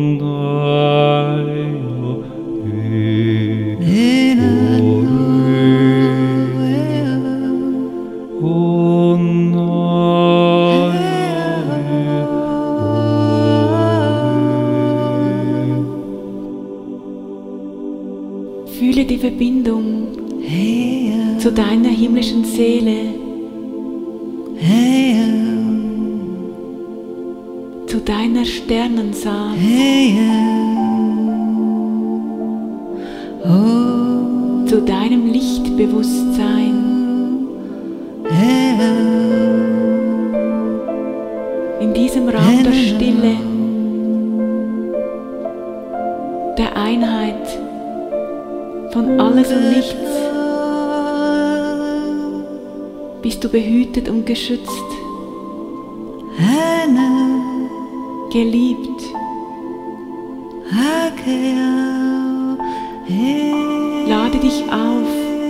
Fühle die Verbindung zu deiner himmlischen Seele, zu deiner Sternensaat, zu deinem Lichtbewusstsein. In diesem Raum der Stille, der Einheit von alles und nichts, bist du behütet und geschützt, geliebt. Lade dich auf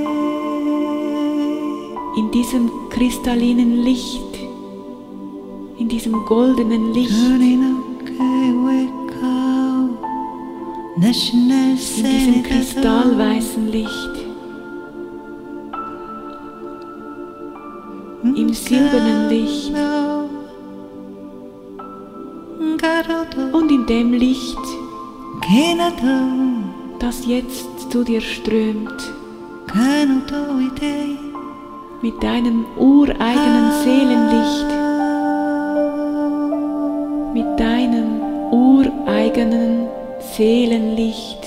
in diesem kristallinen Licht, in diesem goldenen Licht, in diesem kristallweißen Licht, im silbernen Licht und in dem Licht, das jetzt zu dir strömt, mit deinem ureigenen Seelenlicht, mit deinem ureigenen Seelenlicht.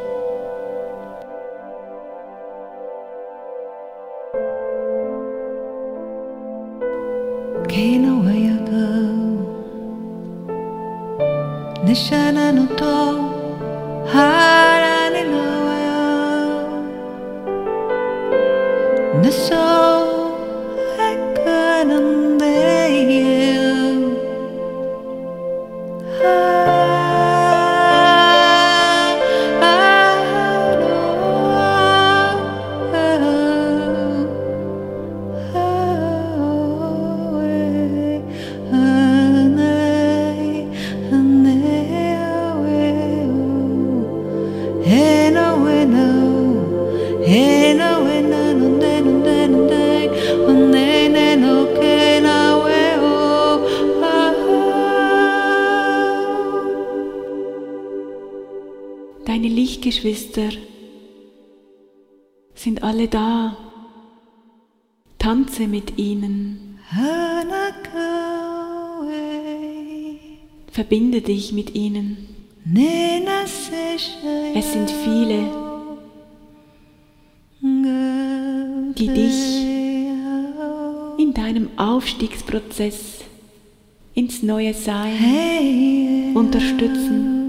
Deine Lichtgeschwister sind alle da. Tanze mit ihnen. Verbinde dich mit ihnen. Es sind viele, die dich in deinem Aufstiegsprozess ins neue Sein unterstützen.